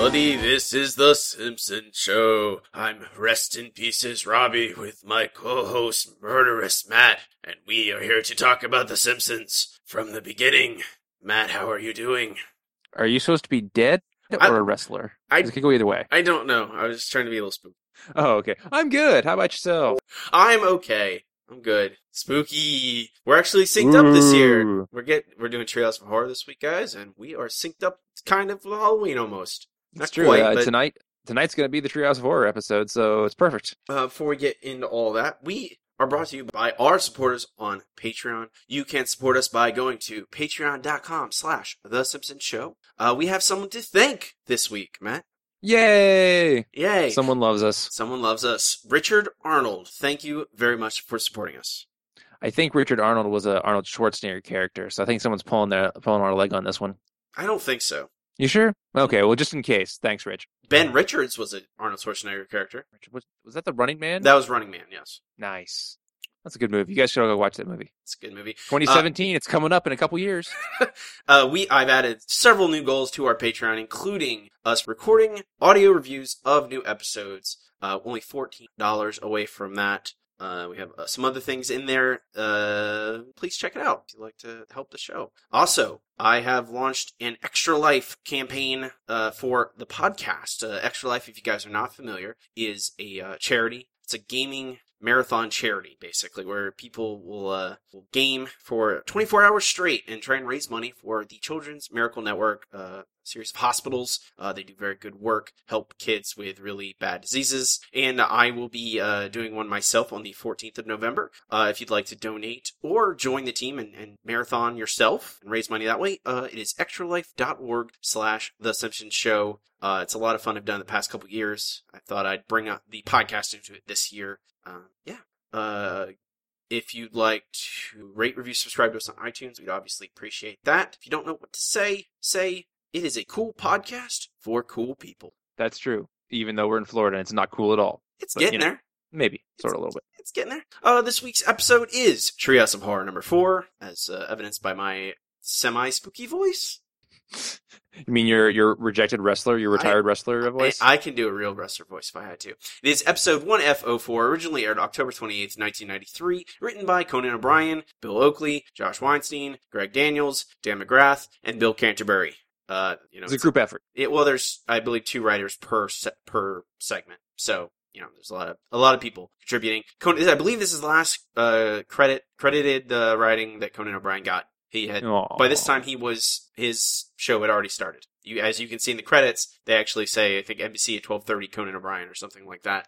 everybody, this is The Simpsons Show. I'm Rest in Pieces Robbie with my co-host Murderous Matt, and we are here to talk about The Simpsons from the beginning. Matt, how are you doing? Are you supposed to be dead or a wrestler? It could go either way. I don't know. I was just trying to be a little spooky. Oh, okay. I'm good. How about yourself? I'm okay. I'm good. Spooky. We're actually synced up this year. We're doing Treehouse of Horror this week, guys, and we are synced up kind of for Halloween almost. That's true. Quite, tonight's going to be the Treehouse of Horror episode, so it's perfect. Before we get into all that, we are brought to you by our supporters on Patreon. You can support us by going to patreon.com/The Simpsons Show. We have someone to thank this week, Matt. Yay! Yay! Someone loves us. Someone loves us. Richard Arnold, thank you very much for supporting us. I think Richard Arnold was a Arnold Schwarzenegger character, so I think someone's pulling our leg on this one. I don't think so. You sure? Okay, well, just in case. Thanks, Rich. Ben Richards was an Arnold Schwarzenegger character. Was that the Running Man? That was Running Man, yes. Nice. That's a good movie. You guys should all go watch that movie. It's a good movie. 2017, it's coming up in a couple years. I've added several new goals to our Patreon, including us recording audio reviews of new episodes. Only $14 away from that. We have some other things in there. Please check it out if you'd like to help the show. Also, I have launched an Extra Life campaign for the podcast. Extra Life, if you guys are not familiar, is a charity. It's a gaming marathon charity, basically, where people will game for 24 hours straight and try and raise money for the Children's Miracle Network, series of hospitals. They do very good work, help kids with really bad diseases, and I will be doing one myself on the 14th of November. If you'd like to donate or join the team and marathon yourself and raise money that way, it is extralife.org/The Simpsons Show. It's a lot of fun I've done the past couple years. I thought I'd bring up the podcast into it this year. If you'd like to rate, review, subscribe to us on iTunes, we'd obviously appreciate that. If you don't know what to say it is a cool podcast for cool people. That's true. Even though we're in Florida, it's not cool at all. It's getting there. Maybe. Sort of a little bit. It's getting there. This week's episode is Treehouse of Horror number 4, as evidenced by my semi-spooky voice. You mean your rejected wrestler, your retired wrestler voice? I can do a real wrestler voice if I had to. It is episode 1F04, originally aired October 28th, 1993, written by Conan O'Brien, Bill Oakley, Josh Weinstein, Greg Daniels, Dan McGrath, and Bill Canterbury. It's a group effort. There's, I believe, 2 writers per segment. So, there's a lot of people contributing. I believe this is the last credited writing that Conan O'Brien got. He had by this time his show had already started. As you can see in the credits, they actually say, I think NBC at 12:30 Conan O'Brien or something like that.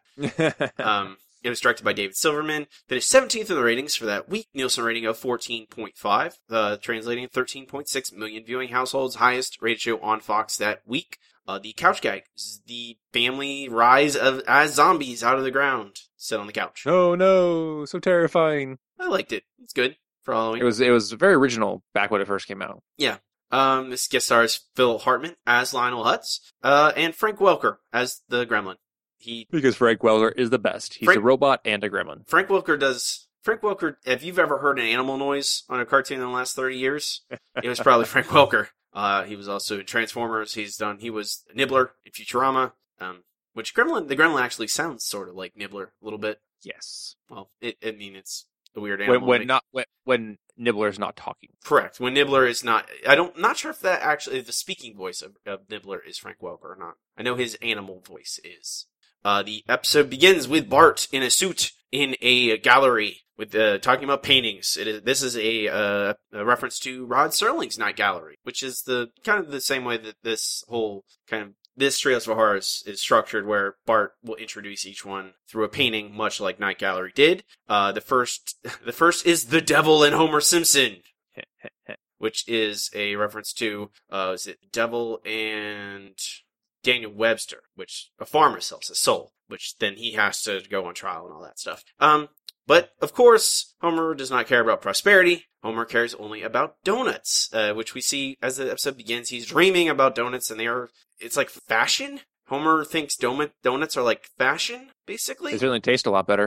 It was directed by David Silverman. Finished 17th in the ratings for that week. Nielsen rating of 14.5, translating 13.6 million viewing households. Highest rated show on Fox that week. The couch gag is the family rise as zombies out of the ground. Sit on the couch. Oh no, so terrifying. I liked it. It's good for Halloween. It was very original back when it first came out. Yeah. This guest stars Phil Hartman as Lionel Hutz, and Frank Welker as the Gremlin. Because Frank Welker is the best. He's a robot and a gremlin. Frank Welker, if you've ever heard an animal noise on a cartoon in the last 30 years, it was probably Frank Welker. He was also in Transformers. He was Nibbler in Futurama, which the Gremlin actually sounds sort of like Nibbler a little bit. Yes. Well, it's a weird animal. When Nibbler's not talking. Correct. When Nibbler is not, not sure if the speaking voice of Nibbler is Frank Welker or not. I know his animal voice is. The episode begins with Bart in a suit in a gallery with talking about paintings. This is a reference to Rod Serling's Night Gallery, which is the kind of the same way that this whole kind of this Treehouse of Horror is structured, where Bart will introduce each one through a painting, much like Night Gallery did. The first is The Devil and Homer Simpson, which is a reference to is it Devil and Daniel Webster, which a farmer sells his soul, which then he has to go on trial and all that stuff. But, of course, Homer does not care about prosperity. Homer cares only about donuts, which we see as the episode begins. He's dreaming about donuts, and it's like fashion. Homer thinks donuts are like fashion, basically. They certainly taste a lot better.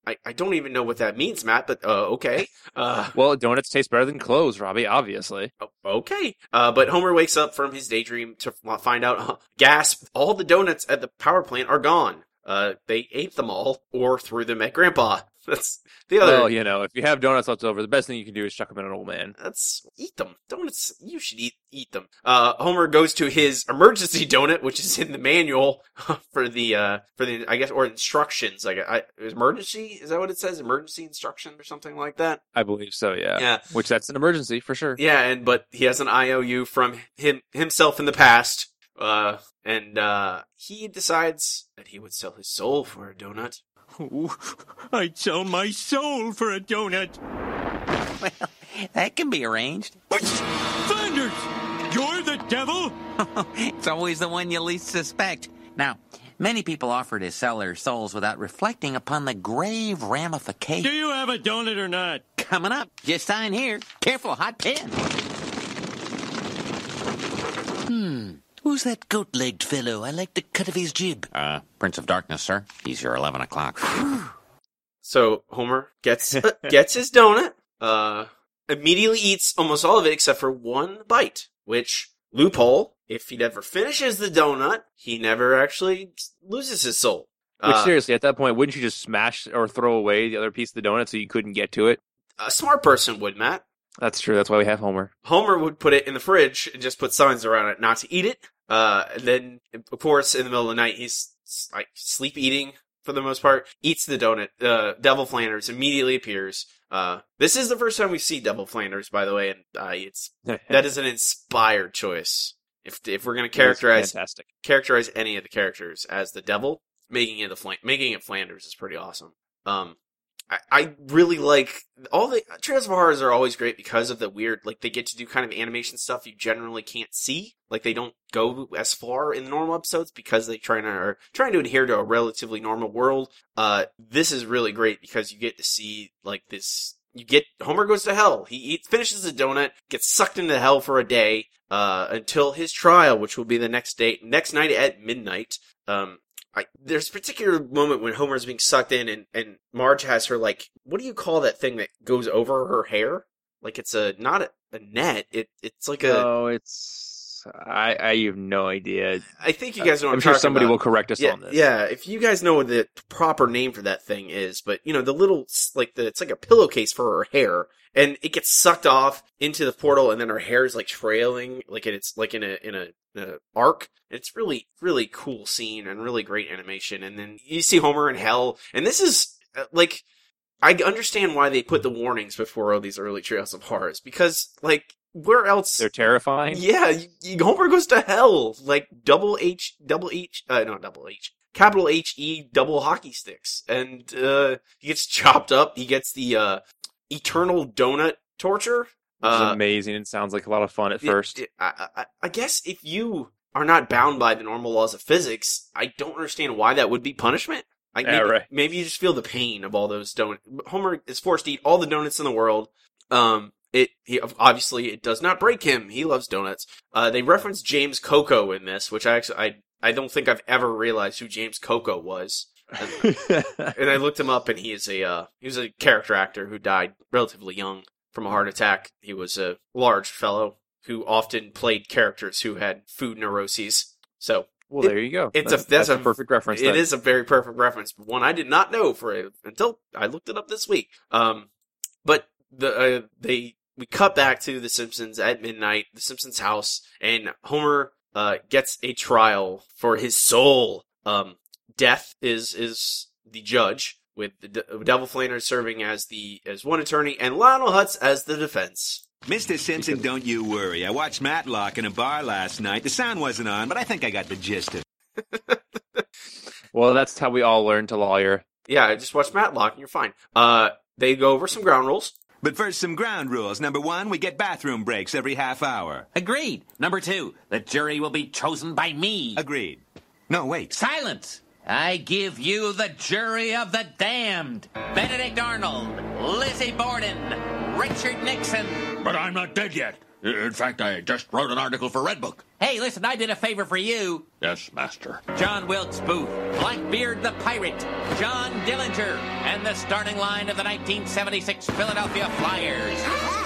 I don't even know what that means, Matt, but okay. Well, donuts taste better than clothes, Robbie, obviously. Okay. But Homer wakes up from his daydream to find out, gasp, all the donuts at the power plant are gone. They ate them all or threw them at Grandpa. That's the other. Well, if you have donuts left over, the best thing you can do is chuck them in an old man. Eat them. Donuts, you should eat them. Homer goes to his emergency donut, which is in the manual for the, I guess, or instructions. Emergency? Is that what it says? Emergency instruction or something like that? I believe so, yeah. Yeah. Which that's an emergency for sure. Yeah, but he has an IOU from himself in the past. He decides that he would sell his soul for a donut. Oh, I'd sell my soul for a donut. Well, that can be arranged. Flanders! You're the devil? It's always the one you least suspect. Now, many people offer to sell their souls without reflecting upon the grave ramifications. Do you have a donut or not? Coming up. Just sign here. Careful, hot pen. Who's that goat-legged fellow? I like the cut of his jib. Prince of Darkness, sir. He's your 11 o'clock. So Homer gets his donut, immediately eats almost all of it except for one bite, which, loophole, if he never finishes the donut, he never actually loses his soul. Which, seriously, at that point, wouldn't you just smash or throw away the other piece of the donut so you couldn't get to it? A smart person would, Matt. That's true. That's why we have Homer. Homer would put it in the fridge and just put signs around it not to eat it. And then, of course, in the middle of the night, he's like sleep eating for the most part, eats the donut. Devil Flanders immediately appears. This is the first time we see Devil Flanders, by the way, and that is an inspired choice. If we're going to characterize any of the characters as the devil, making it Flanders is pretty awesome. I really like all the Trails of Horrors are always great because of the weird, like they get to do kind of animation stuff you generally can't see. Like they don't go as far in the normal episodes because they are trying to adhere to a relatively normal world. This is really great because you get to see like this. Homer goes to hell. He finishes the donut, gets sucked into hell for a day, until his trial, which will be the next night at midnight. There's a particular moment when Homer's being sucked in and Marge has her, like, what do you call that thing that goes over her hair? Like, it's not a net. It's like a... No, I have no idea. I think you guys know what I'm sure talking somebody about. will correct us on this. Yeah, if you guys know what the proper name for that thing is, but, the little, it's like a pillowcase for her hair, and it gets sucked off into the portal, and then her hair is, like, trailing, like, it's, like, in a arc. It's really, really cool scene and really great animation. And then you see Homer in hell. And this is, like, I understand why they put the warnings before all these early Trails of Horrors. Because, like, where else? They're terrifying? Yeah, Homer goes to hell. Like, capital H-E, double hockey sticks. And, he gets chopped up. He gets the, eternal donut torture. Which is amazing. It sounds like a lot of fun at first. I guess if you are not bound by the normal laws of physics, I don't understand why that would be punishment. Maybe you just feel the pain of all those donuts. Homer is forced to eat all the donuts in the world. Obviously it does not break him. He loves donuts. They reference James Coco in this, which I don't think I've ever realized who James Coco was. And I looked him up, and he was a character actor who died relatively young from a heart attack. He was a large fellow who often played characters who had food neuroses. So, there you go. That's a perfect reference. It is a very perfect reference, but one I did not know until I looked it up this week. But we cut back to The Simpsons at midnight, The Simpsons house, and Homer gets a trial for his soul. Death is the judge, with the Devil Flanders serving as one attorney, and Lionel Hutz as the defense. Mr. Simpson, don't you worry. I watched Matlock in a bar last night. The sound wasn't on, but I think I got the gist of it. Well, that's how we all learn to lawyer. Yeah, I just watched Matlock, and you're fine. They go over some ground rules. But first, some ground rules. Number 1, we get bathroom breaks every half hour. Agreed. Number 2, the jury will be chosen by me. Agreed. No, wait. Silence! I give you the jury of the damned. Benedict Arnold, Lizzie Borden, Richard Nixon. But I'm not dead yet. In fact, I just wrote an article for Redbook. Hey, listen, I did a favor for you. Yes, Master. John Wilkes Booth, Blackbeard the Pirate, John Dillinger, and the starting line of the 1976 Philadelphia Flyers.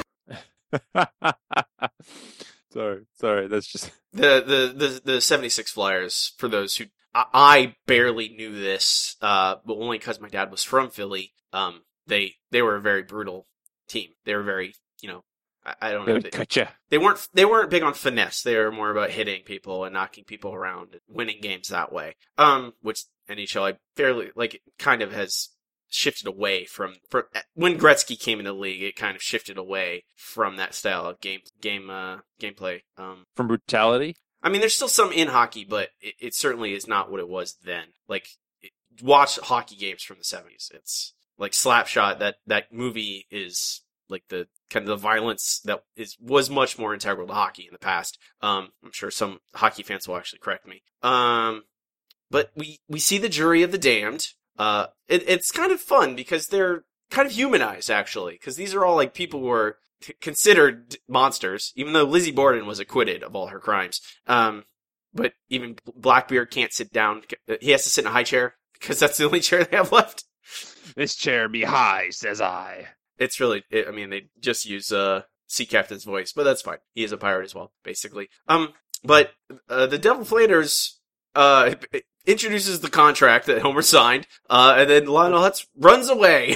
Sorry, that's just The 76 Flyers, for those who, I barely knew this, but only because my dad was from Philly. They were a very brutal team. They were very, I don't they know. would cut you. They weren't big on finesse. They were more about hitting people and knocking people around and winning games that way. Which NHL kind of has shifted away from when Gretzky came into the league. It kind of shifted away from that style of gameplay. From brutality. I mean, there's still some in hockey, but it certainly is not what it was then. Watch hockey games from the 70s. It's like Slapshot. That movie is like the kind of the violence that was much more integral to hockey in the past. I'm sure some hockey fans will actually correct me. But we see the Jury of the Damned. It's kind of fun because they're kind of humanized, actually, because these are all like people who are considered monsters, even though Lizzie Borden was acquitted of all her crimes. But even Blackbeard can't sit down. He has to sit in a high chair because that's the only chair they have left. This chair be high, says I. It's really, they just use Sea Captain's voice, but that's fine. He is a pirate as well, basically. But the Devil Flanders introduces the contract that Homer signed, and then Lionel Hutz runs away.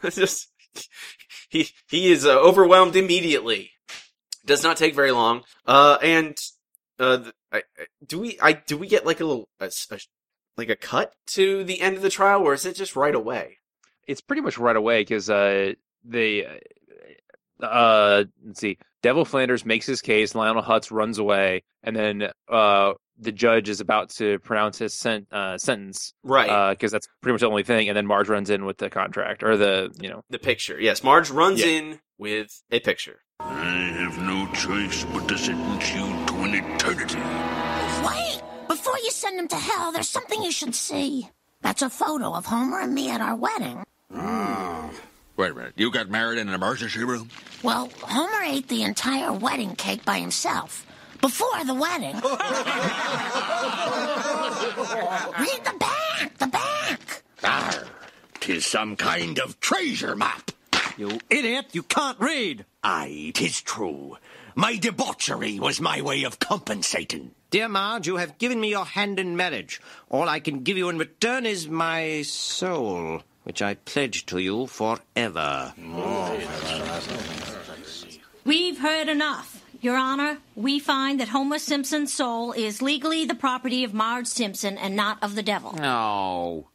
He is overwhelmed immediately. Does not take very long. Do we get like a little like a cut to the end of the trial, or is it just right away? It's pretty much right away because let's see, Devil Flanders makes his case, Lionel Hutz runs away, and then the judge is about to pronounce his sentence, right? Because that's pretty much the only thing, and then Marge runs in with the contract or the picture. Yes, Marge runs in with a picture. I have no choice but to sentence you to an eternity. Wait! Before you send him to hell, there's something you should see. That's a photo of Homer and me at our wedding. Wait a minute. You got married in an emergency room? Well, Homer ate the entire wedding cake by himself. Before the wedding. Read the back! The back! Arr, 'tis some kind of treasure map. You idiot, you can't read. Aye, 'tis true. My debauchery was my way of compensating. Dear Marge, you have given me your hand in marriage. All I can give you in return is my soul, which I pledge to you forever. We've heard enough. Your Honor, we find that Homer Simpson's soul is legally the property of Marge Simpson and not of the devil. No.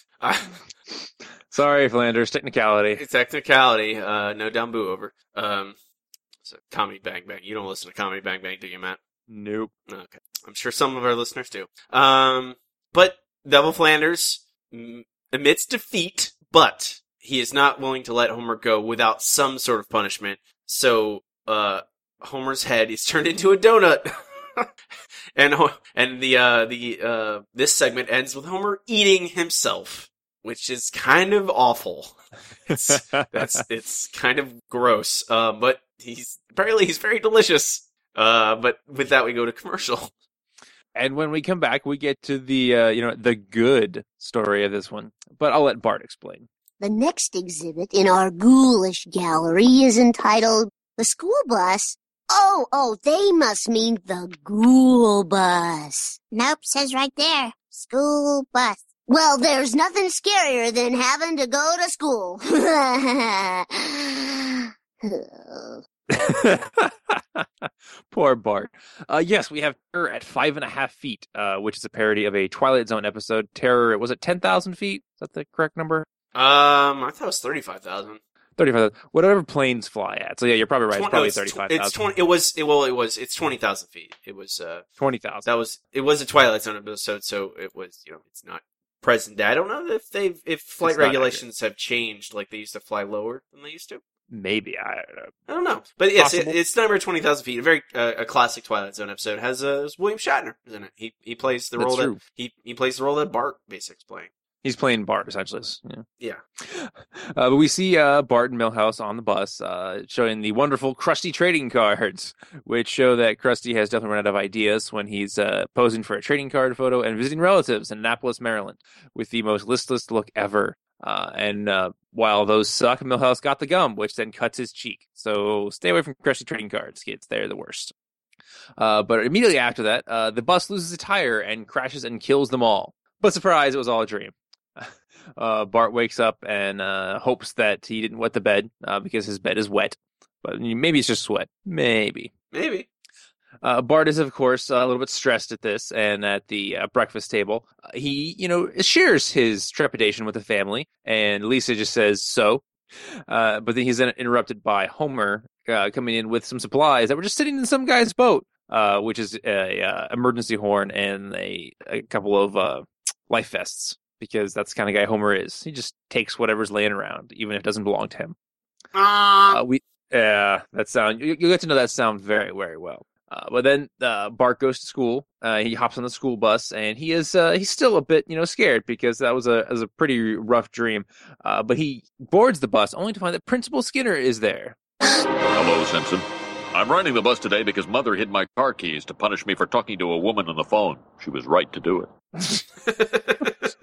Sorry, Flanders, technicality. Technicality, no down boo over. So Comedy Bang Bang. You don't listen to Comedy Bang Bang, do you, Matt? Nope. Okay. I'm sure some of our listeners do. But Devil Flanders admits defeat, but he is not willing to let Homer go without some sort of punishment. So, Homer's head is turned into a donut. and this segment ends with Homer eating himself, which is kind of awful. It's kind of gross. But he's very delicious. But with that, we go to commercial. And when we come back, we get to the good story of this one. But I'll let Bart explain. The next exhibit in our ghoulish gallery is entitled The School Bus. Oh, they must mean the Ghoul Bus. Nope, says right there. School bus. Well, there's nothing scarier than having to go to school. Poor Bart. Yes, we have Terror at 5.5 feet, which is a parody of a Twilight Zone episode. Terror, was it 10,000 feet? Is that the correct number? I thought it was 35,000. 35,000. Whatever planes fly at. So yeah, you're probably right. It's probably 35,000. It's 20,000 feet. It was 20,000. It was a Twilight Zone episode, so it was, it's not present day. I don't know if flight regulations have changed, like they used to fly lower than they used to. Maybe, I don't know. But yes, it's number 20,000 feet. A very a classic Twilight Zone episode. Has William Shatner in it. He plays the role that he plays the role that Bart basically is playing. He's playing Bart, essentially. Yeah. But we see Bart and Milhouse on the bus, showing the wonderful Krusty trading cards, which show that Krusty has definitely run out of ideas when he's posing for a trading card photo and visiting relatives in Annapolis, Maryland, with the most listless look ever. And while those suck, Milhouse got the gum, which then cuts his cheek. So stay away from Krusty trading cards, kids. They're the worst. But immediately after that, the bus loses a tire and crashes and kills them all. But surprise, it was all a dream. Bart wakes up and hopes that he didn't wet the bed because his bed is wet. But maybe it's just sweat. Maybe. Bart is, of course, a little bit stressed at this, and at the breakfast table, he, shares his trepidation with the family, and Lisa just says, so. But then he's then interrupted by Homer coming in with some supplies that were just sitting in some guy's boat, which is a emergency horn and a couple of life vests, because that's the kind of guy Homer is. He just takes whatever's laying around, even if it doesn't belong to him. That sound, you'll get to know that sound very, very well. But then Bart goes to school. He hops on the school bus, and he's still a bit scared because that was a pretty rough dream. But he boards the bus only to find that Principal Skinner is there. Hello, Simpson. I'm riding the bus today because Mother hid my car keys to punish me for talking to a woman on the phone. She was right to do it.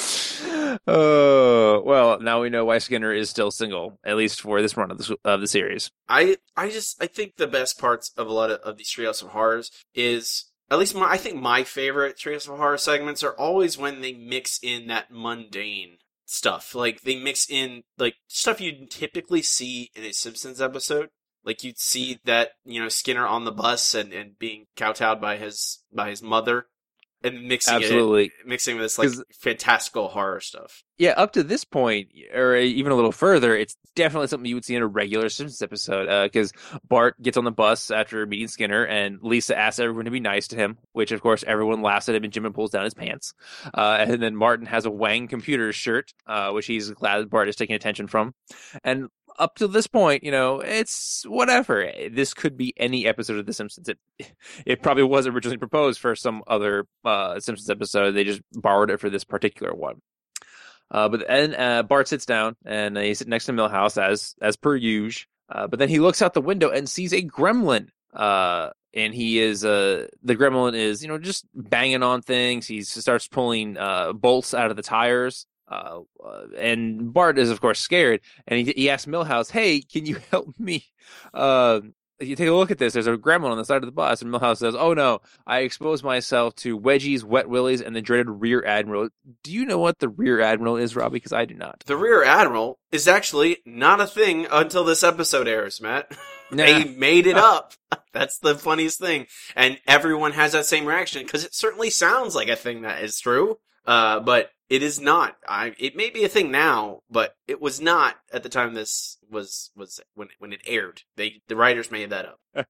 Well, now we know why Skinner is still single, at least for this run of the series. I think the best parts of a lot of these Treehouse of Horrors is, at least I think my favorite Treehouse of Horror segments are always when they mix in that mundane stuff. Like, they mix in, like, stuff you'd typically see in a Simpsons episode. Like, you'd see that, Skinner on the bus and being kowtowed by his mother. And mixing with this, like, fantastical horror stuff. Yeah, up to this point, or even a little further, it's definitely something you would see in a regular Simpsons episode, because Bart gets on the bus after meeting Skinner, and Lisa asks everyone to be nice to him, which, of course, everyone laughs at him, and Jim pulls down his pants. And then Martin has a Wang Computers shirt, which he's glad Bart is taking attention from. And up to this point, it's whatever. This could be any episode of The Simpsons. It probably was originally proposed for some other Simpsons episode. They just borrowed it for this particular one. But then Bart sits down, and he's sitting next to Milhouse, as per usual. But then he looks out the window and sees a gremlin. And he is, the gremlin is, just banging on things. He starts pulling bolts out of the tires. And Bart is, of course, scared, and he asks Milhouse, "Hey, can you help me? You take a look at this. There's a gremlin on the side of the bus." And Milhouse says, "Oh no, I exposed myself to wedgies, wet willies, and the dreaded Rear Admiral." Do you know what the Rear Admiral is, Robbie? Because I do not. The Rear Admiral is actually not a thing until this episode airs, Matt. They made it up. That's the funniest thing, and everyone has that same reaction because it certainly sounds like a thing that is true, but it is not. It may be a thing now, but it was not at the time this was when it aired. The writers made that up.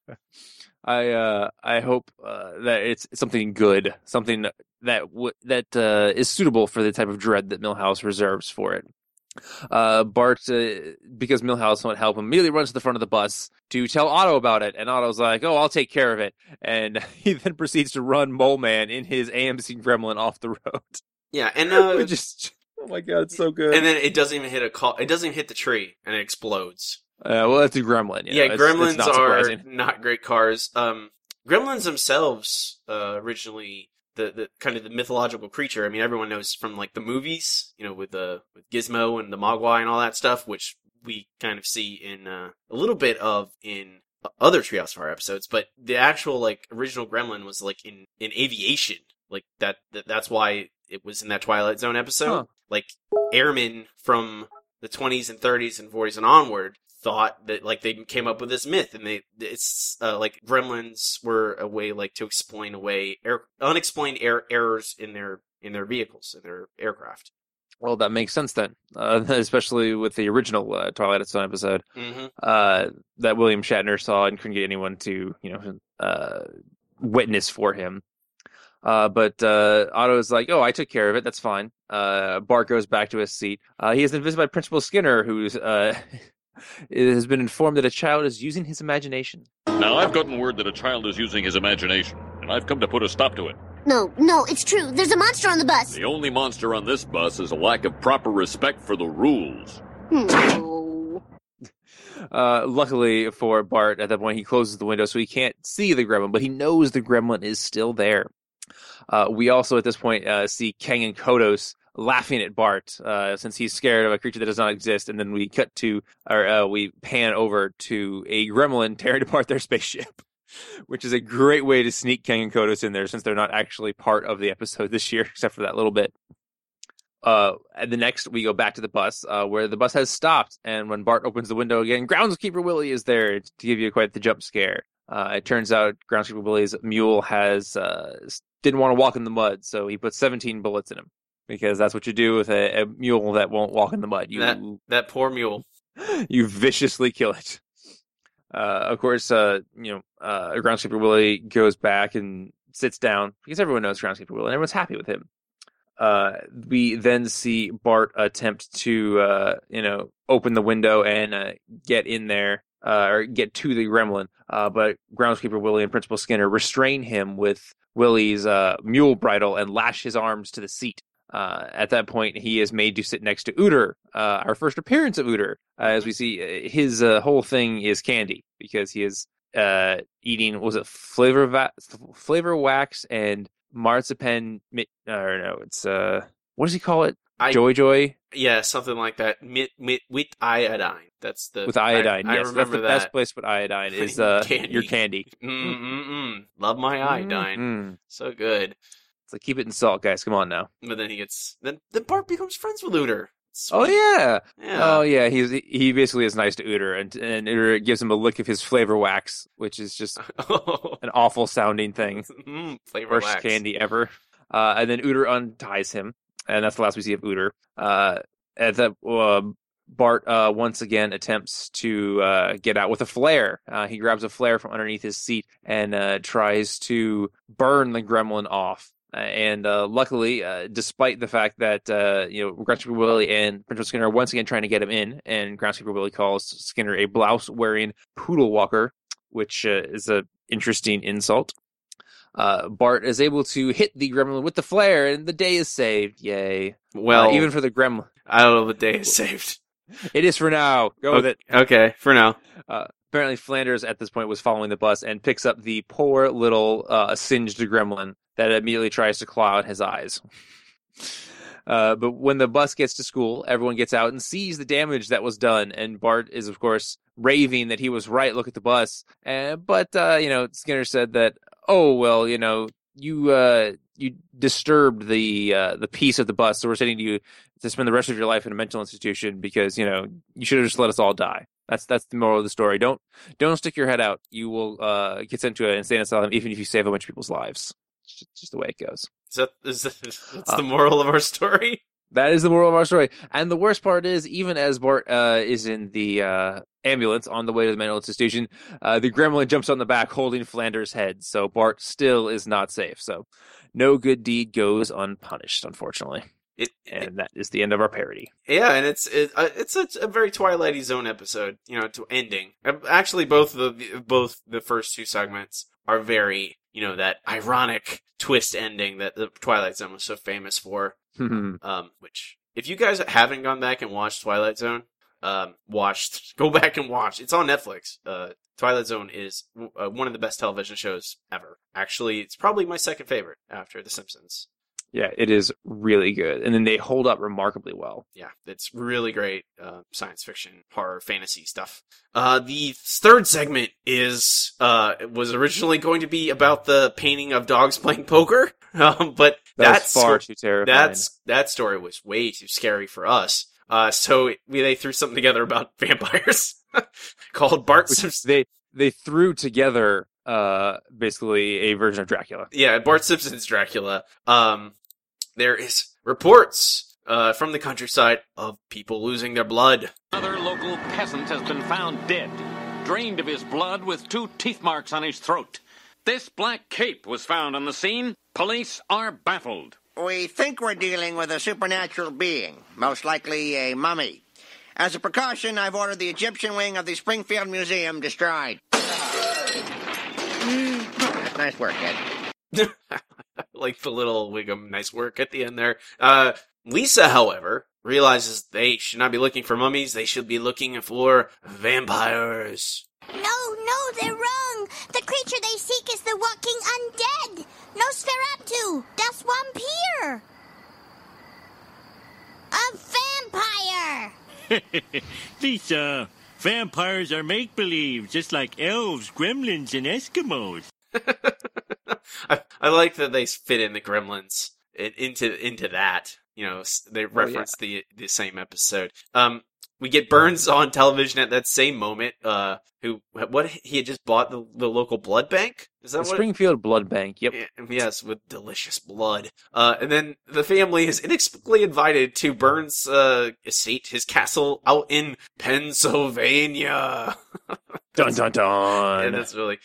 I hope that it's something good, something that is suitable for the type of dread that Milhouse reserves for it. Bart, because Milhouse won't help him, immediately runs to the front of the bus to tell Otto about it, and Otto's like, "Oh, I'll take care of it," and he then proceeds to run Mole Man in his AMC Gremlin off the road. Yeah, and oh my god, it's so good. And then it doesn't even hit it doesn't even hit the tree, and it explodes. Well, that's a gremlin. Gremlins it's are not great cars. Gremlins themselves, originally the kind of the mythological creature. I mean, everyone knows from like the movies, with Gizmo and the Mogwai and all that stuff, which we kind of see in a little bit of in other Treehouse of Horror episodes. But the actual like original gremlin was like in aviation, like that's why it was in that Twilight Zone episode. Huh. Like, airmen from the 20s and 30s and 40s and onward thought that, like, they came up with this myth, and it's like, gremlins were a way, like, to explain away unexplained errors in their vehicles, in their aircraft. Well, that makes sense then, especially with the original Twilight Zone episode that William Shatner saw and couldn't get anyone to, witness for him. But Otto's like, "Oh, I took care of it. That's fine." Bart goes back to his seat. He is then visited by Principal Skinner, who's has been informed that a child is using his imagination. Now, I've gotten word that a child is using his imagination, and I've come to put a stop to it. No, it's true. There's a monster on the bus. The only monster on this bus is a lack of proper respect for the rules. No. Luckily for Bart, at that point, he closes the window so he can't see the gremlin, but he knows the gremlin is still there. We also, at this point, see Kang and Kodos laughing at Bart, since he's scared of a creature that does not exist, and then we we pan over to a gremlin tearing apart their spaceship, which is a great way to sneak Kang and Kodos in there, since they're not actually part of the episode this year, except for that little bit. And the next, we go back to the bus, where the bus has stopped, and when Bart opens the window again, Groundskeeper Willie is there to give you quite the jump scare. It turns out Groundskeeper Willie's mule didn't want to walk in the mud, so he put 17 bullets in him, because that's what you do with a mule that won't walk in the mud. That poor mule. You viciously kill it. Of course, Groundskeeper Willie goes back and sits down, because everyone knows Groundskeeper Willie, and everyone's happy with him. We then see Bart attempt to, open the window and get in there, or get to the gremlin, but Groundskeeper Willie and Principal Skinner restrain him with Willie's mule bridle and lash his arms to the seat. At that point, he is made to sit next to Ooter, our first appearance of Ooter. As we see, his whole thing is candy, because he is eating, flavor wax and marzipan, what does he call it? Joy? Yeah, something like that. With iodine. That's the... With iodine, I yes. remember that's the that. best place to put iodine is your candy. Love my iodine. So good. It's like, keep it in salt, guys. Come on now. But then then Bart becomes friends with Ooter. Sweet. Oh, yeah. Yeah. Oh, yeah. He basically is nice to Ooter, and Ooter gives him a lick of his flavor wax, which is just an awful sounding thing. Flavor Worst wax. candy ever. And then Ooter unties him, and that's the last we see of Ooter. Bart once again attempts to get out with a flare. He grabs a flare from underneath his seat and tries to burn the gremlin off. And luckily, despite the fact that Groundskeeper Willie and Principal Skinner are once again trying to get him in, and Groundskeeper Willie calls Skinner a blouse-wearing poodle walker, which is an interesting insult. Bart is able to hit the gremlin with the flare, and the day is saved. Yay! Well, even for the gremlin, I don't know. The day is saved. It is for now. Go with it. Okay, for now. Apparently, Flanders at this point was following the bus and picks up the poor little singed gremlin that immediately tries to claw out his eyes. But when the bus gets to school, everyone gets out and sees the damage that was done, and Bart is, of course, raving that he was right. Look at the bus. But Skinner said that, you disturbed the peace of the bus, so we're sending you to spend the rest of your life in a mental institution because you should have just let us all die. That's the moral of the story. Don't stick your head out. You will get sent to an insane asylum even if you save a bunch of people's lives. It's just the way it goes. That's the moral of our story? That is the moral of our story. And the worst part is, even as Bart is in the ambulance on the way to the mental institution, the gremlin jumps on the back holding Flanders' head. So Bart still is not safe. So no good deed goes unpunished, unfortunately. And that is the end of our parody. Yeah, and it's a very Twilight Zone episode, to ending. Actually, both the first two segments are very, that ironic twist ending that the Twilight Zone was so famous for. Which, if you guys haven't gone back and watched Twilight Zone, go back and watch. It's on Netflix. Twilight Zone is one of the best television shows ever. Actually, it's probably my second favorite after The Simpsons. Yeah, it is really good. And then they hold up remarkably well. Yeah, it's really great science fiction, horror, fantasy stuff. The third segment was originally going to be about the painting of dogs playing poker, but that's far too terrifying. That story was way too scary for us. So they threw something together about vampires called Bart Simpson. They threw together basically a version of Dracula. Yeah, Bart Simpson's Dracula. There is reports from the countryside of people losing their blood. Another local peasant has been found dead, drained of his blood with 2 teeth marks on his throat. This black cape was found on the scene. Police are baffled. We think we're dealing with a supernatural being, most likely a mummy. As a precaution, I've ordered the Egyptian wing of the Springfield Museum destroyed. Nice work, Ed. I like the little Wiggum, nice work at the end there. Lisa, however, realizes they should not be looking for mummies. They should be looking for vampires. No, they're wrong. The creature they seek is the walking undead. Nosferatu, das Vampir. A vampire. Lisa, vampires are make-believe, just like elves, gremlins, and Eskimos. I like that they fit in the gremlins into that. You know, they reference the same episode. We get Burns on television at that same moment. He had just bought the local blood bank. Is that the Springfield Blood Bank? Yep. Yes, with delicious blood. And then the family is inexplicably invited to Burns' estate, his castle out in Pennsylvania. Dun dun dun. And that's really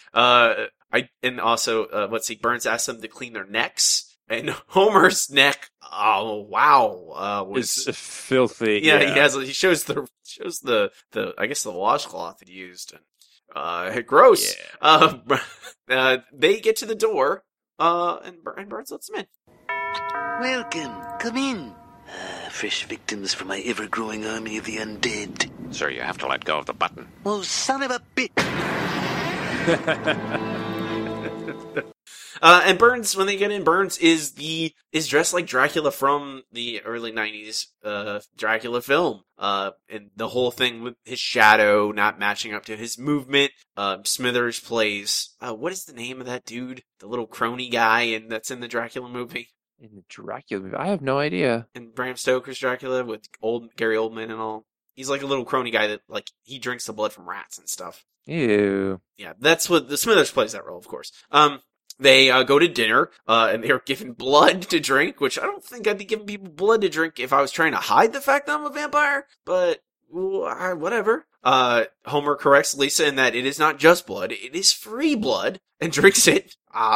Burns asked them to clean their necks. And Homer's neck, oh wow, was it's filthy. Yeah, he shows the I guess the washcloth he used, and gross. Yeah. They get to the door, and Burns lets them in. Welcome, come in. Fresh victims for my ever-growing army of the undead. Sir, you have to let go of the button. Oh, son of a bitch! And Burns, when they get in, Burns is dressed like Dracula from the early 90s Dracula film. And the whole thing with his shadow not matching up to his movement. Smithers plays, what is the name of that dude? The little crony guy that's in the Dracula movie? In the Dracula movie? I have no idea. In Bram Stoker's Dracula with Gary Oldman and all. He's like a little crony guy that, like, he drinks the blood from rats and stuff. Ew. Yeah, that's what the Smithers plays that role, of course. They go to dinner, and they're given blood to drink, which I don't think I'd be giving people blood to drink if I was trying to hide the fact that I'm a vampire, but whatever. Homer corrects Lisa in that it is not just blood, it is free blood, and drinks it.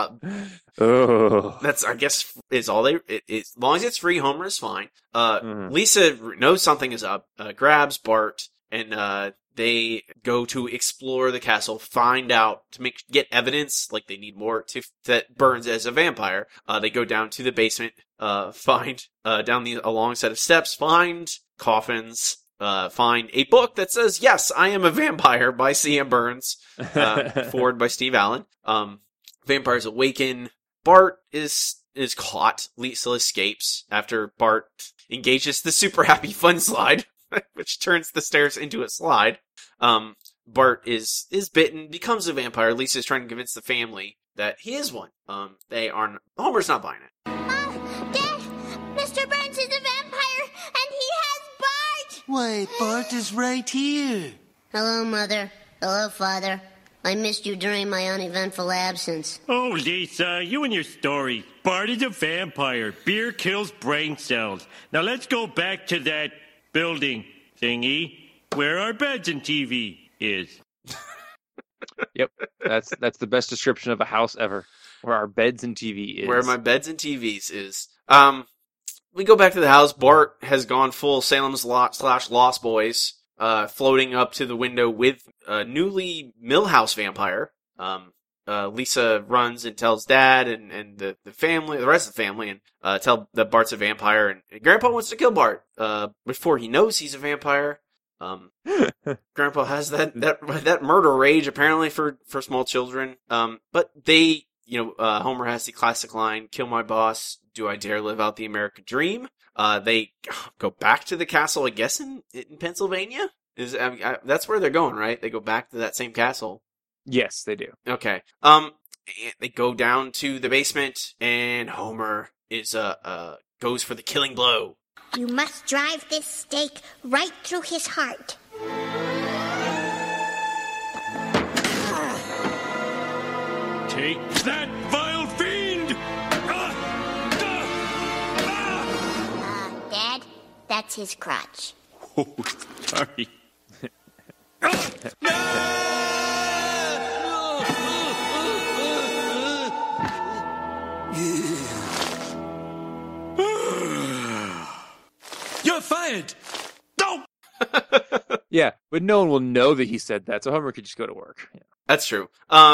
That's, I guess, is all as long as it's free, Homer is fine. Lisa knows something is up, grabs Bart, and, they go to explore the castle, find out, get evidence, like they need more that Burns as a vampire. They go down to the basement, find, down a long set of steps, find coffins, find a book that says, "Yes, I am a vampire" by C.M. Burns, forward by Steve Allen. Vampires awaken. Bart is caught. Lisa escapes after Bart engages the super happy fun slide, which turns the stairs into a slide. Bart is bitten, becomes a vampire. Lisa's trying to convince the family that he is one. Homer's not buying it. Dad, Mr. Burns is a vampire, and he has Bart! Why, Bart is right here. Hello, Mother. Hello, Father. I missed you during my uneventful absence. Oh, Lisa, you and your story. Bart is a vampire. Beer kills brain cells. Now let's go back to that building thingy where our beds and TV is. Yep, that's the best description of a house ever. Where our beds and TV is. Where my beds and TVs is. We go back to the house. Bart has gone full Salem's Lot / Lost Boys, floating up to the window with a newly Millhouse vampire. Lisa runs and tells Dad and the family, the rest of the family, and tell that Bart's a vampire. And Grandpa wants to kill Bart before he knows he's a vampire. Grandpa has that murder rage apparently for small children. But they, Homer has the classic line, "Kill my boss, do I dare live out the American dream?" They go back to the castle, I guess in Pennsylvania. That's where they're going, right? They go back to that same castle. Yes, they do. Okay. They go down to the basement, and Homer goes for the killing blow. You must drive this stake right through his heart. Take that, vile fiend! Dad, that's his crotch. Oh, sorry. You're fired! No! Yeah, but no one will know that he said that, so Homer could just go to work. Yeah. That's true.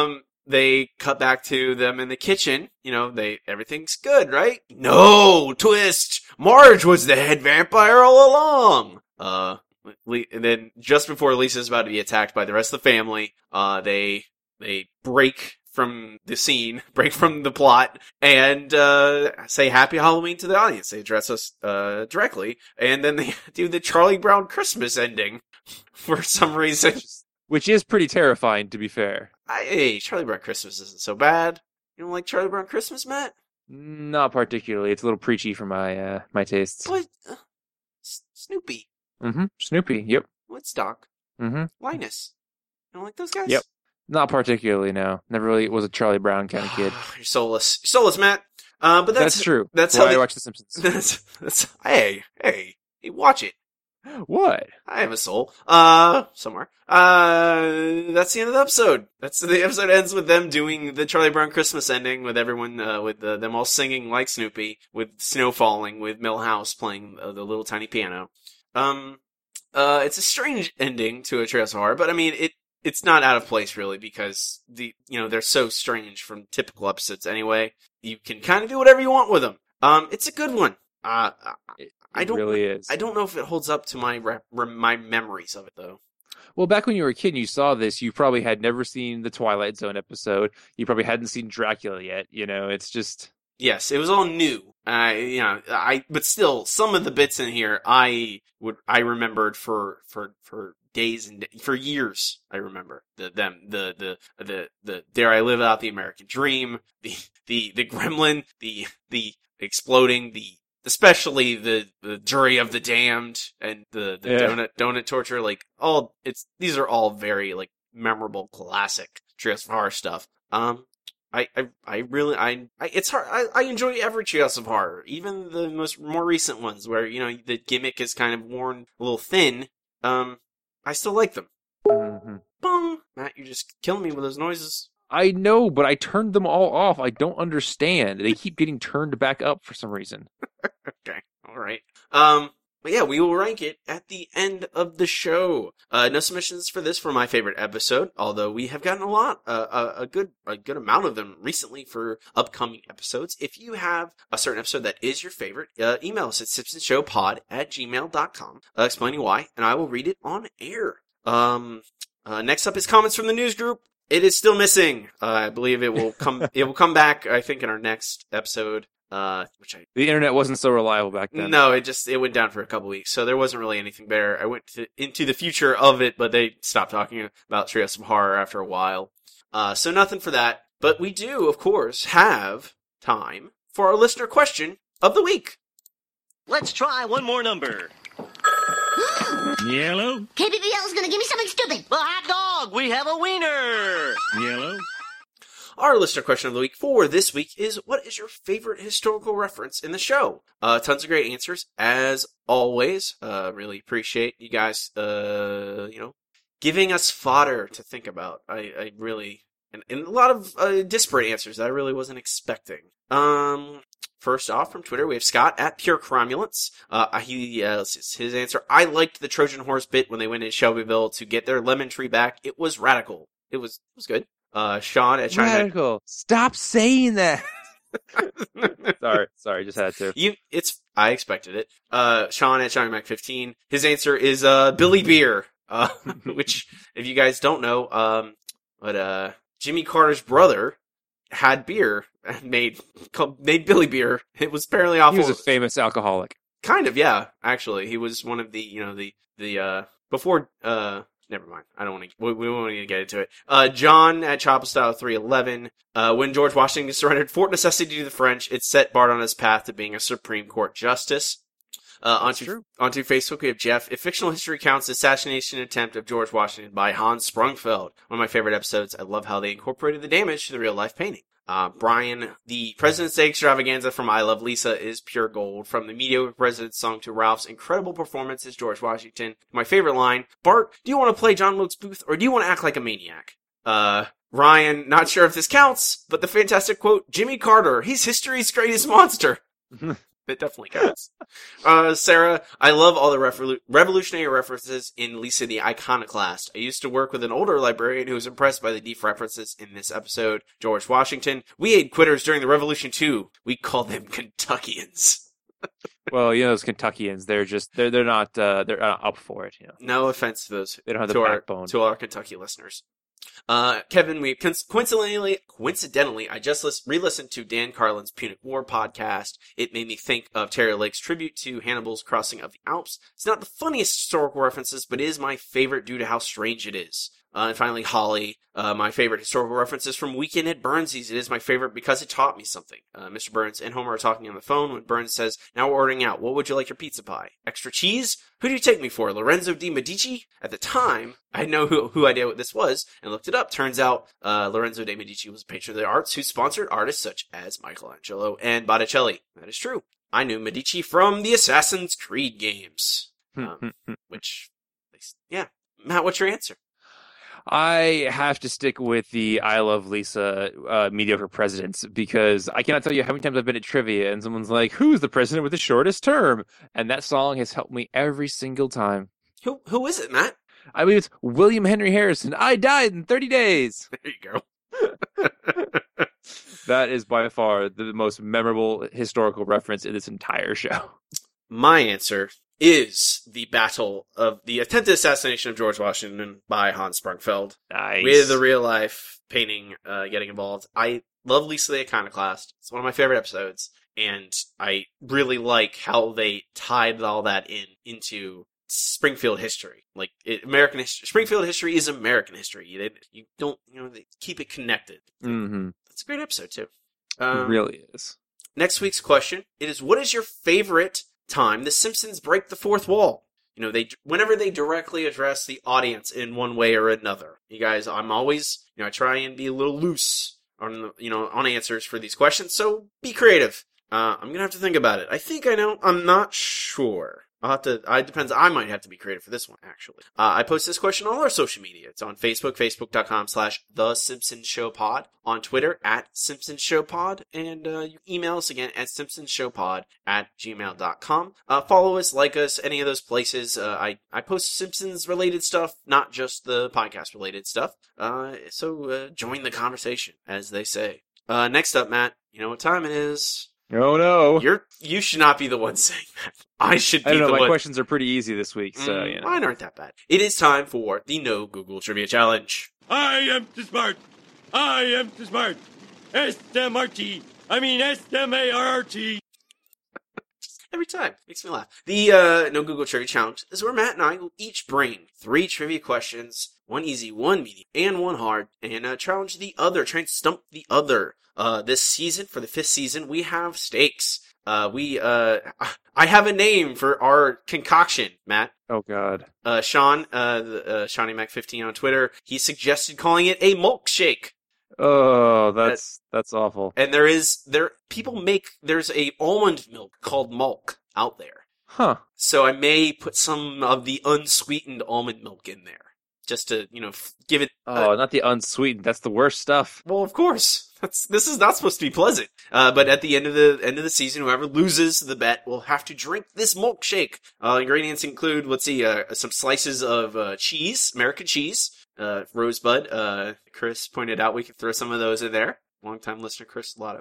they cut back to them in the kitchen. You know, everything's good, right? No, twist! Marge was the head vampire all along! And then just before Lisa's about to be attacked by the rest of the family, they break from the scene, break from the plot, and say Happy Halloween to the audience. They address us directly, and then they do the Charlie Brown Christmas ending for some reason. Which is pretty terrifying, to be fair. Hey, Charlie Brown Christmas isn't so bad. You don't like Charlie Brown Christmas, Matt? Not particularly. It's a little preachy for my my tastes. What? Snoopy. Mm-hmm. Snoopy, yep. Woodstock. Mm-hmm. Linus. You don't like those guys? Yep. Not particularly, no. Never really was a Charlie Brown kind of kid. You're soulless. You're soulless, Matt. But that's true. That's why how I watch The Simpsons. Hey, watch it. What? I have a soul. Somewhere. That's the end of the episode. The episode ends with them doing the Charlie Brown Christmas ending with everyone, with them all singing like Snoopy, with snow falling, with Milhouse playing the little tiny piano. It's a strange ending to a Treehouse of Horror, but I mean, it's not out of place really, because they're so strange from typical episodes anyway. You can kind of do whatever you want with them. It's a good one. It really is. I don't know if it holds up to my memories of it though. Well, back when you were a kid and you saw this, you probably had never seen the Twilight Zone episode. You probably hadn't seen Dracula yet. It's just... Yes, it was all new. But still, some of the bits in here, I remembered for days and for years. I remember the Dare I Live Out the American Dream, the gremlin, the exploding, especially the Jury of the Damned and the donut torture. Like these are all very like memorable classic Treehouse of Horror stuff. It's hard. I enjoy every Treehouse of Horror, even the more recent ones where, the gimmick is kind of worn a little thin. I still like them. Mm-hmm. Bong! Matt, you're just killing me with those noises. I know, but I turned them all off. I don't understand. They keep getting turned back up for some reason. Okay. Alright. But yeah, we will rank it at the end of the show. No submissions for this for my favorite episode, although we have gotten a good amount of them recently for upcoming episodes. If you have a certain episode that is your favorite, email us at simpsonshowpod@gmail.com, explaining why, and I will read it on air. Next up is comments from the news group. It is still missing. I believe it will come. It will come back, I think, in our next episode. The internet wasn't so reliable back then. No, it went down for a couple weeks, so there wasn't really anything there. I went into the future of it, but they stopped talking about Treehouse of Horror after a while. So nothing for that. But we do, of course, have time for our listener question of the week. Let's try one more number. Yellow. KBBL is gonna give me something stupid. The hot dog. We have a wiener. Yellow. Our listener question of the week for this week is, what is your favorite historical reference in the show? Tons of great answers, as always. Really appreciate you guys, giving us fodder to think about. I really, and a lot of disparate answers that I really wasn't expecting. First off, from Twitter, we have Scott at Pure Cromulence. His answer, I liked the Trojan horse bit when they went into Shelbyville to get their lemon tree back. It was radical. It was good. Sean at China. Radical. Stop saying that. Sorry, just had to. I expected it. Sean at China Mac 15. His answer is Billy Beer. Which, if you guys don't know, Jimmy Carter's brother had beer and made Billy Beer. It was apparently awful. He was a famous alcoholic. Kind of, yeah. Actually, he was one of the before. Never mind. I don't want to. We won't even get into it. John at Chopstyle 311. When George Washington surrendered Fort Necessity to the French, it set Bart on his path to being a Supreme Court justice. Onto Facebook, we have Jeff. If fictional history counts, the assassination attempt of George Washington by Hans Sprungfeld. One of my favorite episodes. I love how they incorporated the damage to the real life painting. Brian, the President's Day extravaganza from I Love Lisa is pure gold. From the mediocre President's song to Ralph's incredible performance as George Washington. My favorite line, Bart, do you want to play John Wilkes Booth or do you want to act like a maniac? Ryan, not sure if this counts, but the fantastic quote, Jimmy Carter, he's history's greatest monster. It definitely counts. Sarah, I love all the revolutionary references in Lisa the Iconoclast. I used to work with an older librarian who was impressed by the deep references in this episode. George Washington. We ate quitters during the Revolution too. We called them Kentuckians. Well, those Kentuckians, they're not up for it. No offense to those. They don't have the backbone. To our Kentucky listeners. Kevin, we coincidentally, I just re-listened to Dan Carlin's Punic War podcast. It made me think of Terry Lake's tribute to Hannibal's crossing of the Alps. It's not the funniest historical references, but it is my favorite due to how strange it is. And finally, Holly, my favorite historical references from Weekend at Burnsies. It is my favorite because it taught me something. Mr. Burns and Homer are talking on the phone when Burns says, "Now we're ordering out. What would you like your pizza pie? Extra cheese? Who do you take me for? Lorenzo de Medici?" At the time, I had no idea what this was and looked it up. Turns out, Lorenzo de Medici was a patron of the arts who sponsored artists such as Michelangelo and Botticelli. That is true. I knew Medici from the Assassin's Creed games. Matt, what's your answer? I have to stick with the I Love Lisa mediocre presidents because I cannot tell you how many times I've been at trivia and someone's like, "Who's the president with the shortest term?" And that song has helped me every single time. Who is it, Matt? I believe it's William Henry Harrison. I died in 30 days. There you go. That is by far the most memorable historical reference in this entire show. My answer is the battle of the attempted assassination of George Washington by Hans Sprungfeld. Nice. With the real life painting getting involved. I love Lisa the Iconoclast. It's one of my favorite episodes. And I really like how they tied all that into Springfield history. Like, American history. Springfield history is American history. You don't, they keep it connected. Mm-hmm. It's a great episode, too. It really is. Next week's question, it is, what is your favorite time The Simpsons break the fourth wall? Whenever they directly address the audience in one way or another. You guys, I'm always, I try and be a little loose on, on answers for these questions, so be creative. I'm gonna have to think about it. I think I know. I'm not sure. It depends. I might have to be creative for this one, actually. I post this question on all our social media. It's on Facebook, facebook.com/The Simpsons Show Pod, on Twitter @SimpsonsShowPod, and you email us again at simpsonshowpod@gmail.com. Follow us, like us, any of those places. I post Simpsons related stuff, not just the podcast related stuff. So join the conversation, as they say. Next up, Matt, you know what time it is. Oh no! You should not be the one saying that. I should be I don't know, the my one. questions are pretty easy this week, so Mine aren't that bad. It is time for the No Google Trivia Challenge. I am too smart. I am too smart. S-M-R-T. I mean S-M-A-R-R-T. Every time. Makes me laugh. The No Google Trivia Challenge is where Matt and I will each bring 3 trivia questions, one easy, one medium, and one hard, and challenge the other, try and stump the other. This season, for the 5th season, we have stakes. I have a name for our concoction, Matt. Oh God. Sean, Shawnee Mac 15 on Twitter, he suggested calling it a milkshake. Oh, that's awful. And there's a almond milk called Mulk out there. Huh. So I may put some of the unsweetened almond milk in there. Just to, give it... not the unsweetened. That's the worst stuff. Well, of course. This is not supposed to be pleasant. But at the end of the season, whoever loses the bet will have to drink this milkshake. Ingredients include, some slices of cheese, American cheese, Rosebud. Chris pointed out we could throw some of those in there. Long-time listener Chris Lotto.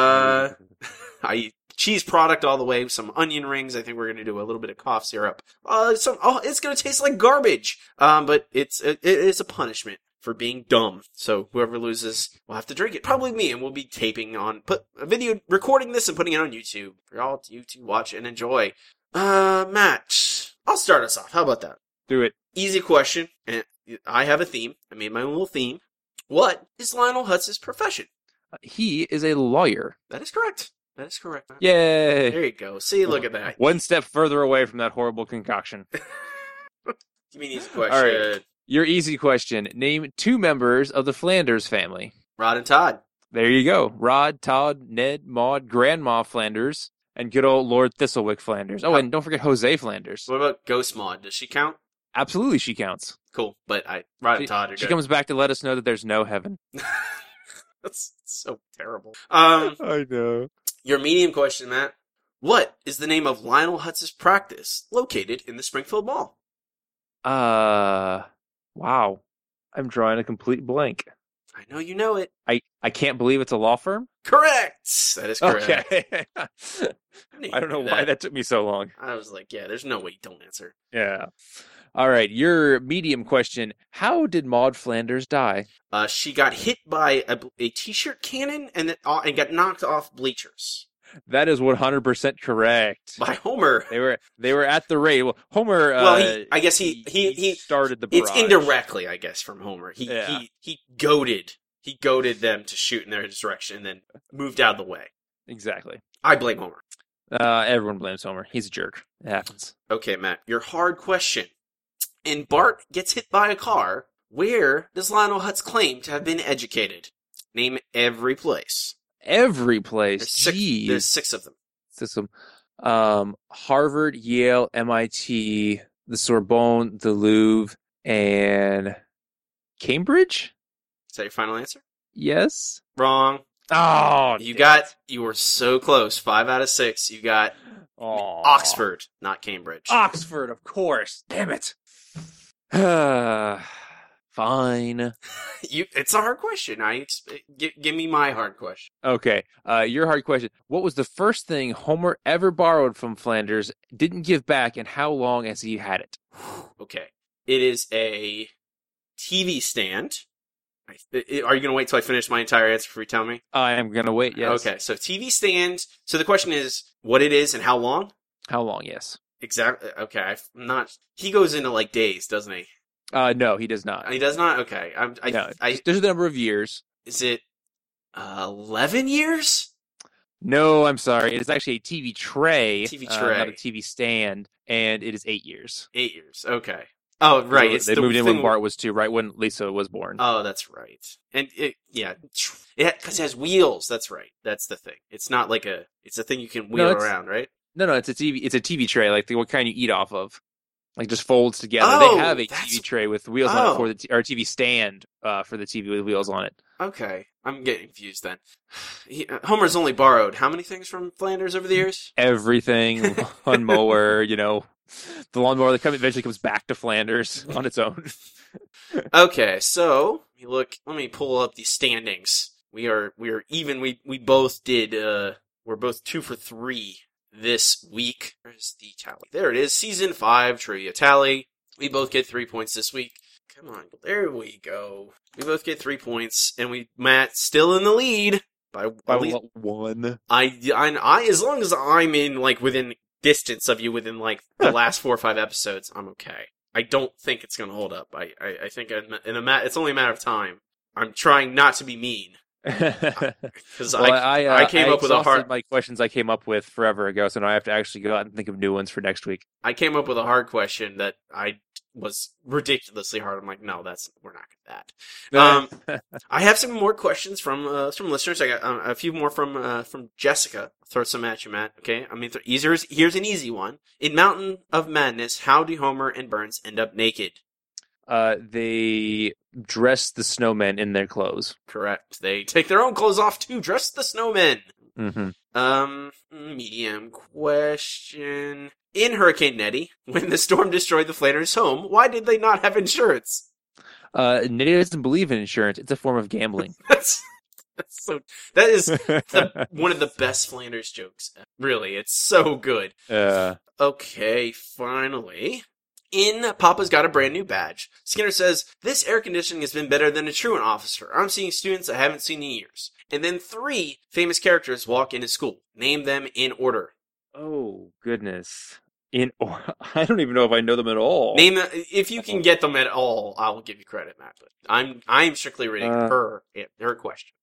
Cheese product all the way, some onion rings. I think we're going to do a little bit of cough syrup. It's going to taste like garbage. But it is a punishment for being dumb. So whoever loses will have to drink it. Probably me, and we'll be put a video, recording this and putting it on YouTube for all you to watch and enjoy. Matt, I'll start us off. How about that? Do it. Easy question. And I have a theme. I made my own little theme. What is Lionel Hutz's profession? He is a lawyer. That is correct. That is correct, Matt. Yay! There you go. See, look at that. One step further away from that horrible concoction. Give me an easy question. All right. Your easy question. Name 2 members of the Flanders family. Rod and Todd. There you go. Rod, Todd, Ned, Maud, Grandma Flanders, and good old Lord Thistlewick Flanders. Oh, and don't forget Jose Flanders. What about Ghost Maud? Does she count? Absolutely she counts. Cool, but Rod and Todd are good. She comes back to let us know that there's no heaven. That's so terrible. I know. Your medium question, Matt. What is the name of Lionel Hutz's practice located in the Springfield Mall? Wow. I'm drawing a complete blank. I know you know it. I can't believe it's a law firm? Correct! That is correct. Okay. I don't know why that took me so long. I was like, yeah, there's no way you don't answer. Yeah. All right, your medium question. How did Maude Flanders die? She got hit by a t-shirt cannon and got knocked off bleachers. That is 100% correct. By Homer. They were at the raid. Well, Homer. I guess he started the barrage. It's indirectly, I guess, from Homer. He goaded them to shoot in their direction and then moved out of the way. Exactly. I blame Homer. Everyone blames Homer. He's a jerk. It happens. Okay, Matt. Your hard question. And Bart gets hit by a car. Where does Lionel Hutz claim to have been educated? Name every place. Every place. There's 6 of them. 6 of them. Harvard, Yale, MIT, the Sorbonne, the Louvre, and Cambridge? Is that your final answer? Yes. Wrong. Oh, you were so close. 5 out of 6. You got Oxford, not Cambridge. Oxford, of course. Damn it. Fine. It's a hard question. Give me my hard question. Okay. Your hard question. What was the first thing Homer ever borrowed from Flanders, didn't give back, and how long has he had it? Okay. It is a TV stand. Are you going to wait till I finish my entire answer before you tell me? I am going to wait, yes. Okay, so TV stand. So the question is what it is and how long? How long, yes. Exactly. Okay, he goes into like days, doesn't he? No, he does not. He does not? Okay. There's a number of years. Is it 11 years? No, I'm sorry. It is actually a TV tray. Not a TV stand, and it is 8 years. 8 years, okay. Oh, right. They moved in when Bart was 2, right when Lisa was born. Oh, that's right. And because it has wheels. That's right. That's the thing. It's not like it's a thing you can wheel around, right? No, it's a TV. It's a TV tray, like what kind you eat off of. Like just folds together. Oh, they have a TV tray with wheels on it or a TV stand for the TV with wheels on it. Okay, I'm getting confused then. Homer's only borrowed how many things from Flanders over the years? Everything, lawnmower, the lawnmower that eventually comes back to Flanders on its own. Okay, so let me pull up the standings. We are even. We both did. We're both 2 for 3. This week. Where's the tally? There it is. Season 5 trivia tally. We both get 3 points this week. Come on. There we go. We both get 3 points. And Matt still in the lead. By at least 1. I as long as I'm in within distance of you within the last 4 or 5 episodes, I'm okay. I don't think it's going to hold up. I think it's only a matter of time. I'm trying not to be mean. Because I came up with a hard. My questions I came up with forever ago, so now I have to actually go out and think of new ones for next week. I came up with a hard question that I was ridiculously hard. I'm like, no, we're not good at that. I have some more questions from listeners. I got a few more from Jessica. I'll throw some at you, Matt. Okay, I mean, here's an easy one. In Mountain of Madness, how do Homer and Burns end up naked? They dress the snowmen in their clothes. Correct. They take their own clothes off to dress the snowmen. Mm-hmm. Medium question. In Hurricane Nettie, when the storm destroyed the Flanders home, why did they not have insurance? Nettie doesn't believe in insurance. It's a form of gambling. That is one of the best Flanders jokes. Really, it's so good. Okay, finally. In Papa's Got a Brand New Badge, Skinner says, this air conditioning has been better than a truant officer. I'm seeing students I haven't seen in years. And then 3 famous characters walk into school. Name them in order. Oh, goodness. I don't even know if I know them at all. Name them, if you can get them at all, I'll give you credit, Matt. But I'm strictly reading her question.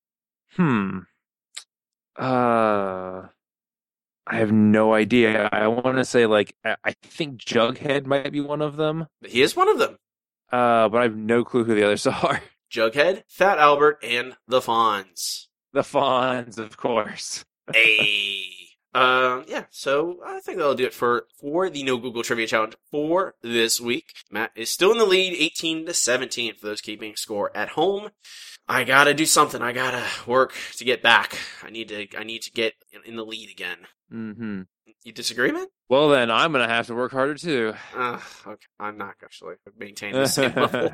I have no idea. I want to say, I think Jughead might be one of them. He is one of them. But I have no clue who the others are. Jughead, Fat Albert, and the Fonz. The Fonz, of course. Hey. Yeah, so I think that'll do it for the No Google Trivia Challenge for this week. Matt is still in the lead, 18-17 for those keeping score at home. I gotta do something. I gotta work to get back. I need to get in the lead again. Mm-hmm. You disagree, man? Well, then I'm going to have to work harder too. Okay, I'm not actually maintaining the same level.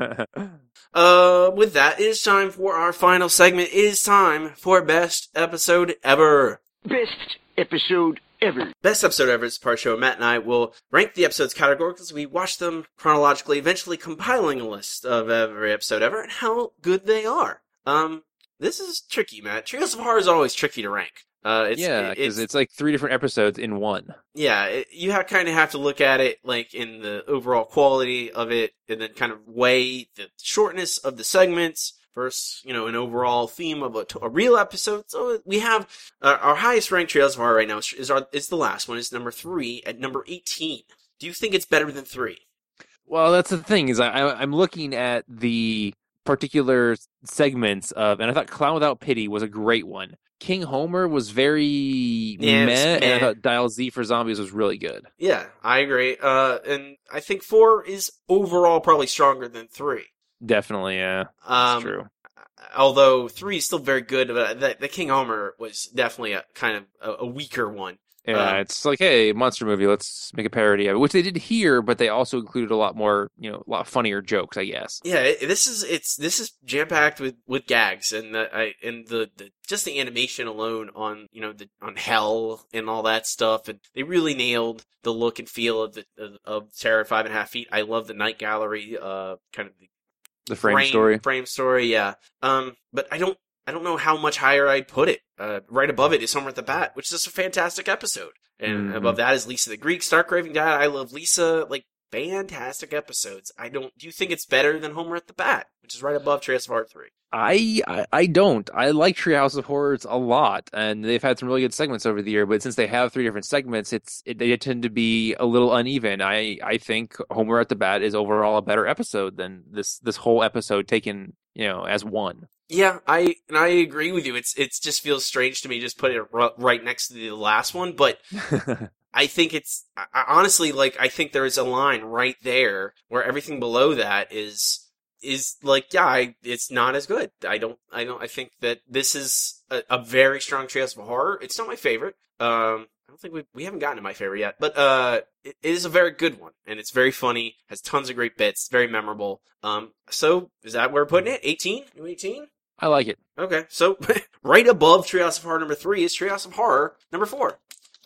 With that, it is time for our final segment. It is time for Best Episode Ever. Best episode ever. Best Episode Ever is a part show where Matt and I will rank the episodes categorically as we watch them chronologically, eventually compiling a list of every episode ever and how good they are. This is tricky, Matt. Trios of Horror is always tricky to rank. Because it's like 3 different episodes in one. Yeah, you kind of have to look at it like in the overall quality of it, and then kind of weigh the shortness of the segments versus, an overall theme of a real episode. So we have our highest ranked Trails of Horror right now is the last one. It's number 3 at number 18. Do you think it's better than 3? Well, that's the thing is I'm looking at the particular segments of, and I thought Clown Without Pity was a great one. King Homer was very meh, and I thought Dial Z for Zombies was really good. Yeah, I agree. And I think 4 is overall probably stronger than 3. Definitely, yeah. That's true. Although 3 is still very good, but the King Homer was definitely a kind of a weaker one. Yeah, it's like, hey, monster movie, let's make a parody of it, which they did here, but they also included a lot more, a lot funnier jokes, I guess. Yeah, this is jam packed with gags, and the just the animation alone on on hell and all that stuff, and they really nailed the look and feel of Terror at 5.5 Feet. I love the Night Gallery, kind of the frame story, yeah. But I don't know how much higher I'd put it. Right above it is Homer at the Bat, which is a fantastic episode. And above that is Lisa the Greek, Stark Raving Dad, I Love Lisa, fantastic episodes. Do you think it's better than Homer at the Bat, which is right above Treehouse of Horror 3? I don't. I like Treehouse of Horrors a lot, and they've had some really good segments over the year, but since they have 3 different segments, they tend to be a little uneven. I think Homer at the Bat is overall a better episode than this whole episode taken, as one. Yeah, I agree with you. It just feels strange to me just putting it right next to the last one, but I think I honestly, I think there is a line right there where everything below that is it's not as good. I think that this is a very strong Treehouse of Horror. It's not my favorite. I don't think we haven't gotten to my favorite yet, but it is a very good one, and it's very funny, has tons of great bits, very memorable. So is that where we're putting it? 18? New 18? I like it. Okay, so right above Treehouse of Horror number 3 is Treehouse of Horror number 4.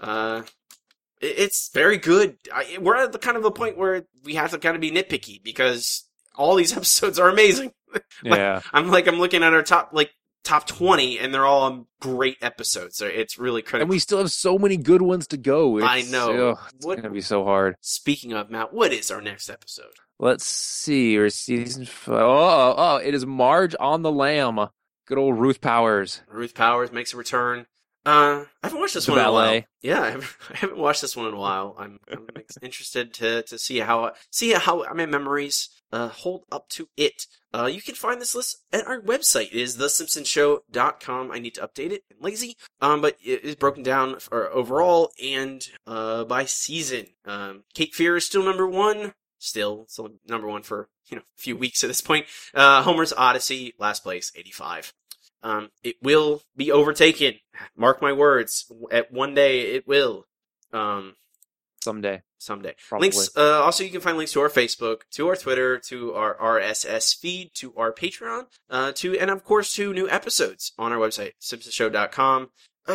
It's very good. We're at the point where we have to kind of be nitpicky because all these episodes are amazing. Yeah, I'm looking at our top 20, and they're all great episodes. It's really critical. And we still have so many good ones to go. I know. It's going to be so hard. Speaking of, Matt, what is our next episode? Let's see. We're season 5. It is Marge on the Lam. Good old Ruth Powers. Ruth Powers makes a return. I haven't watched this one in a while. Yeah, I haven't watched this one in a while. I'm interested to see how my memories hold up to it. You can find this list at our website. It is thesimpsonshow.com. I need to update it. I'm lazy. But it is broken down for overall and by season. Cape Fear is still number 1. Still number 1 for a few weeks at this point. Homer's Odyssey, last place, 85. It will be overtaken. Mark my words. At one day, it will. Someday. Probably. Links. Also, you can find links to our Facebook, to our Twitter, to our RSS feed, to our Patreon, and of course to new episodes on our website, simpsonshow.com.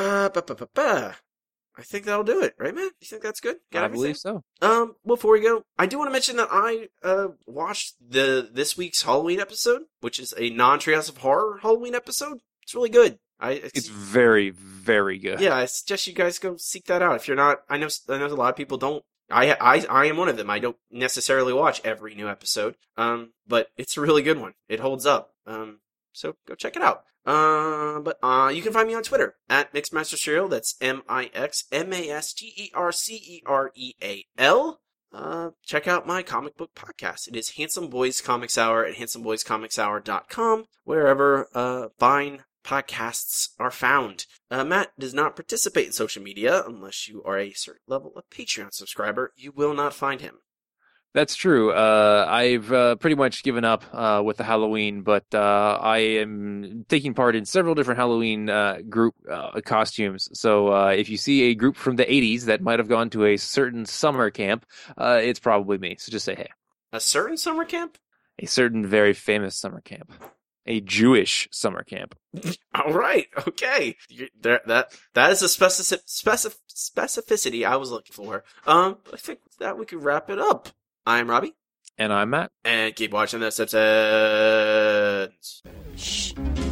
I think that'll do it, right, man? You think that's good? I believe so. Before we go, I do want to mention that I watched this week's Halloween episode, which is a non-Treehouse of Horror Halloween episode. It's really good. It's very, very good. Yeah, I suggest you guys go seek that out. If you're not, I know a lot of people don't. I am one of them. I don't necessarily watch every new episode. But it's a really good one. It holds up. So go check it out. But you can find me on Twitter at MixmasterCereal. That's MixMasterCereal. Check out my comic book podcast. It is Handsome Boys Comics Hour at handsomeboyscomicshour.com, wherever fine podcasts are found. Matt does not participate in social media unless you are a certain level of Patreon subscriber. You will not find him. That's true. I've pretty much given up with the Halloween, but I am taking part in several different Halloween group costumes. So if you see a group from the 80s that might have gone to a certain summer camp, it's probably me. So just say hey. A certain summer camp? A certain very famous summer camp. A Jewish summer camp. All right. Okay. That is a specificity I was looking for. I think that we could wrap it up. I'm Robbie. And I'm Matt. And keep watching The Simpsons. Shh.